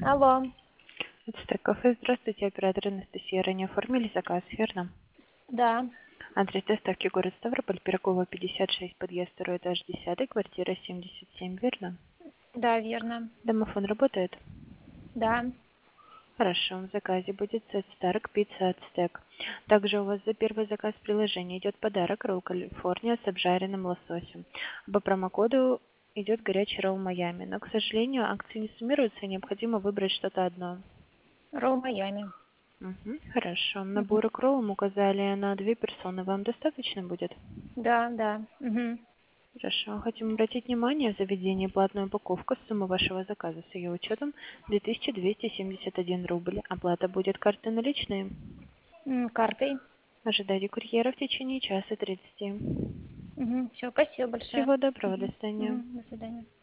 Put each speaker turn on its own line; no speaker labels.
Алло,
Это кафе. Здравствуйте, оператор Анастасия. Ранее оформили заказ, верно?
да,
Адрес доставки город Ставрополь, Пирогова, 56, подъезд, второй этаж, 10, квартира 77, верно?
да, верно,
Домофон работает?
да.
Хорошо, в заказе будет сет Старк, пицца от стек. Также у вас за первый заказ приложения идет подарок ролл Калифорния с обжаренным лососем. По промокоду идет горячий ролл Майами, но, к сожалению, акции не суммируются, необходимо выбрать что-то одно.
Ролл Майами.
Мгм, хорошо.
Мгм.
Наборы кроллом указали на 2 персоны. Вам достаточно будет?
Да, да. Мгм.
Хорошо. Хотим обратить внимание, в заведении платная упаковка. Сумма вашего заказа с ее учетом 2271 рубль. Оплата будет картой наличные.
Картой.
Ожидайте курьера в течение часа 30.
Все, спасибо большое.
Всего доброго. До свидания.
До свидания.